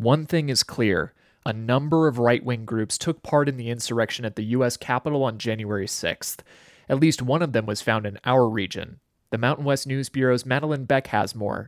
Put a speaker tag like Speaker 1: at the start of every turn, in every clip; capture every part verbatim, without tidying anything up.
Speaker 1: One thing is clear. A number of right-wing groups took part in the insurrection at the U S Capitol on January sixth. At least one of them was found in our region. The Mountain West News Bureau's Madeline Beck has more.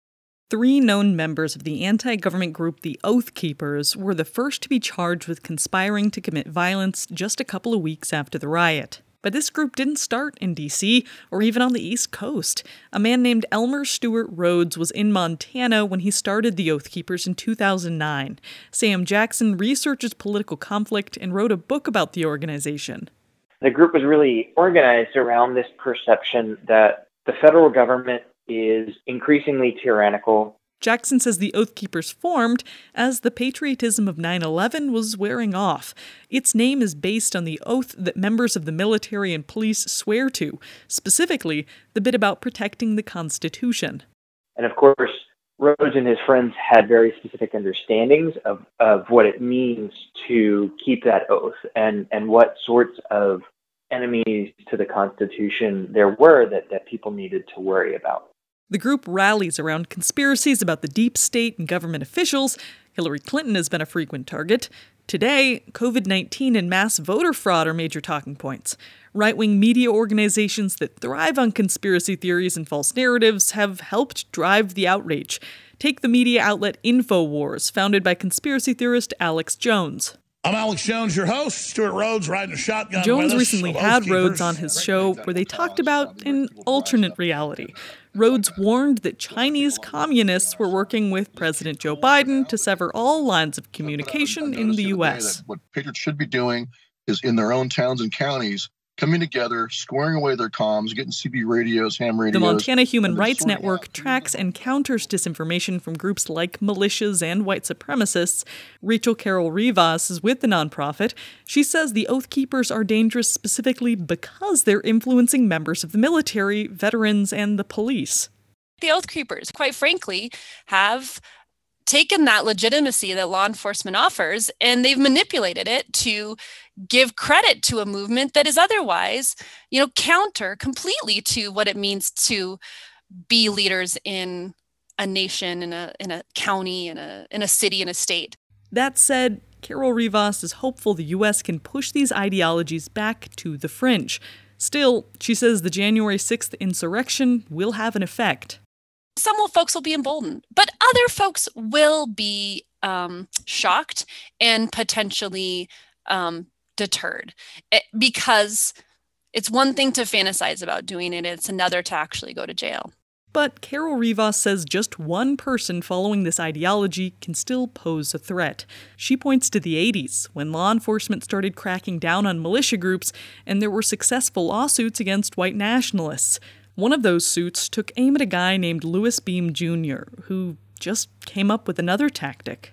Speaker 2: Three known members of the anti-government group the Oath Keepers were the first to be charged with conspiring to commit violence just a couple of weeks after the riot. But this group didn't start in D C or even on the East Coast. A man named Elmer Stewart Rhodes was in Montana when he started the Oath Keepers in two thousand nine. Sam Jackson researches political conflict and wrote a book about the organization.
Speaker 3: The group was really organized around this perception that the federal government is increasingly tyrannical.
Speaker 2: Jackson says the Oath Keepers formed as the patriotism of nine eleven was wearing off. Its name is based on the oath that members of the military and police swear to, specifically the bit about protecting the Constitution.
Speaker 3: And of course, Rhodes and his friends had very specific understandings of, of what it means to keep that oath and, and what sorts of enemies to the Constitution there were that, that people needed to worry about.
Speaker 2: The group rallies around conspiracies about the deep state and government officials. Hillary Clinton has been a frequent target. Today, covid nineteen and mass voter fraud are major talking points. Right-wing media organizations that thrive on conspiracy theories and false narratives have helped drive the outrage. Take the media outlet InfoWars, founded by conspiracy theorist Alex Jones.
Speaker 4: I'm Alex Jones, your host. Stuart Rhodes riding a shotgun
Speaker 2: Jones
Speaker 4: with us.
Speaker 2: recently had Rhodes on his show where they talked about an alternate reality. Rhodes warned that Chinese communists were working with President Joe Biden to sever all lines of communication in the U S.
Speaker 5: What patriots should be doing is in their own towns and counties, coming together, squaring away their comms, getting C B radios, ham radios.
Speaker 2: The Montana Human Rights Network tracks and counters disinformation from groups like militias and white supremacists. Rachel Carol Rivas is with the nonprofit. She says the Oath Keepers are dangerous specifically because they're influencing members of the military, veterans, and the police.
Speaker 6: The Oath Keepers, quite frankly, have taken that legitimacy that law enforcement offers, and they've manipulated it to give credit to a movement that is otherwise, you know, counter completely to what it means to be leaders in a nation, in a in a county, in a in a city, in a state.
Speaker 2: That said, Carol Rivas is hopeful the U S can push these ideologies back to the fringe. Still, she says the January sixth insurrection will have an effect.
Speaker 6: Some folks will be emboldened, but other folks will be um, shocked and potentially um, deterred it, because it's one thing to fantasize about doing it. It's another to actually go to jail.
Speaker 2: But Carol Rivas says just one person following this ideology can still pose a threat. She points to the eighties, when law enforcement started cracking down on militia groups, and there were successful lawsuits against white nationalists. One of those suits took aim at a guy named Louis Beam Junior, who just came up with another tactic.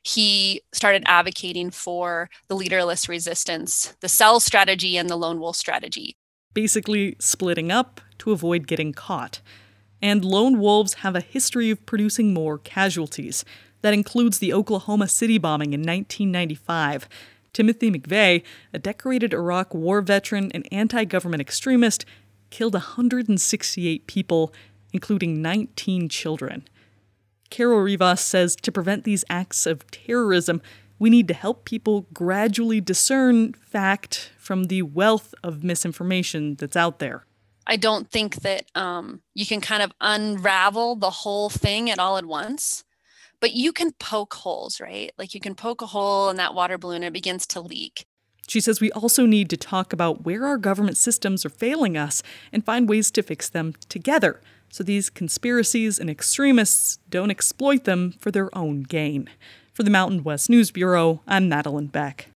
Speaker 6: He started advocating for the leaderless resistance, the cell strategy and the lone wolf strategy.
Speaker 2: Basically splitting up to avoid getting caught. And lone wolves have a history of producing more casualties. That includes the Oklahoma City bombing in nineteen ninety-five. Timothy McVeigh, a decorated Iraq war veteran and anti-government extremist, killed one hundred sixty-eight people, including nineteen children. Carol Rivas says to prevent these acts of terrorism, we need to help people gradually discern fact from the wealth of misinformation that's out there.
Speaker 6: I don't think that um, you can kind of unravel the whole thing at all at once, but you can poke holes, right? Like you can poke a hole in that water balloon and it begins to leak.
Speaker 2: She says we also need to talk about where our government systems are failing us and find ways to fix them together, so these conspiracies and extremists don't exploit them for their own gain. For the Mountain West News Bureau, I'm Madeline Beck.